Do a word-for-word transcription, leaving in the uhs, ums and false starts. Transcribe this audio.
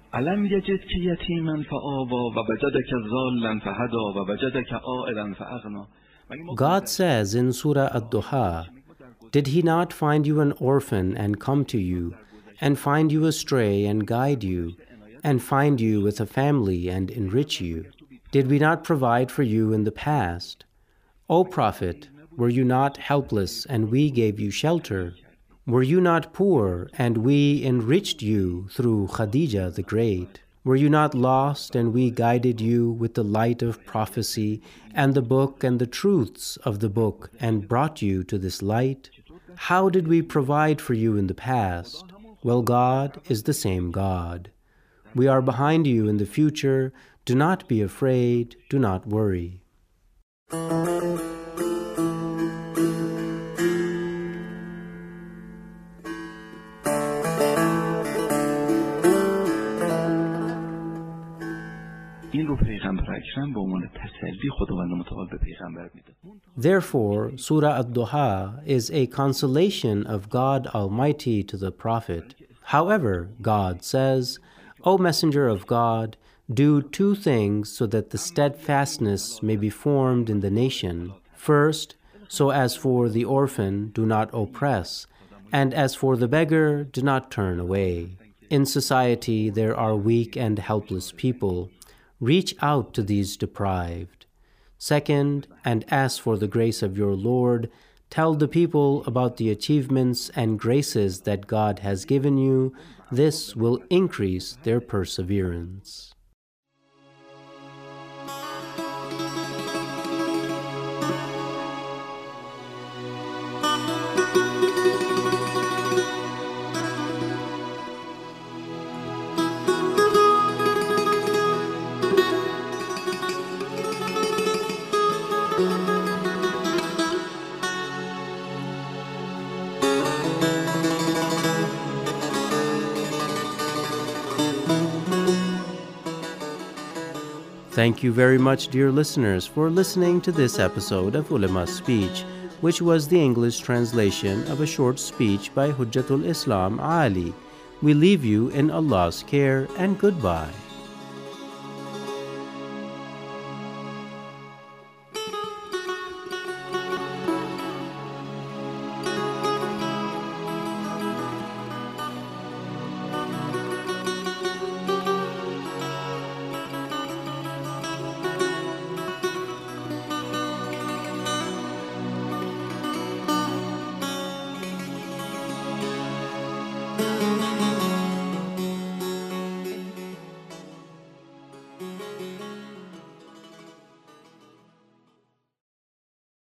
ألم يجدك يتيما فآوى ووجدك ضالا فهدى ووجدك عائلا فأغنى. God says in Surah Ad-Duha, "Did he not find you an orphan and come to you, and find you astray and guide you, and find you with a family and enrich you? Did we not provide for you in the past? O Prophet, were you not helpless and we gave you shelter? Were you not poor and we enriched you through Khadija the Great? Were you not lost and we guided you with the light of prophecy and the book and the truths of the book and brought you to this light? How did we provide for you in the past? Well, God is the same God. We are behind you in the future. Do not be afraid. Do not worry." Therefore, Surah Ad-Duha is a consolation of God Almighty to the Prophet. However, God says, "O Messenger of God, do two things so that the steadfastness may be formed in the nation. First, so as for the orphan, do not oppress, and as for the beggar, do not turn away. In society there are weak and helpless people. Reach out to these deprived. Second, and as for the grace of your Lord, tell the people about the achievements and graces that God has given you. This will increase their perseverance." Thank you very much, dear listeners, for listening to this episode of Ulama's Speech, which was the English translation of a short speech by Hujjatul Islam Ali. We leave you in Allah's care, and goodbye.